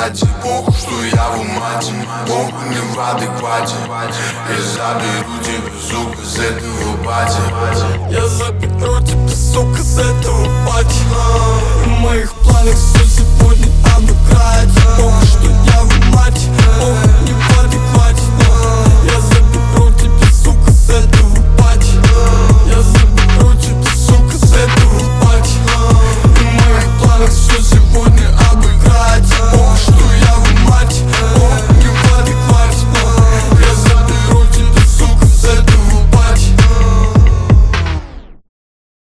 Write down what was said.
кстати, похуй, что я в умате, похуй, не в адеквате. Я заберу тебя, сука, с этого бати. Я заберу тебя, сука, с этого пати.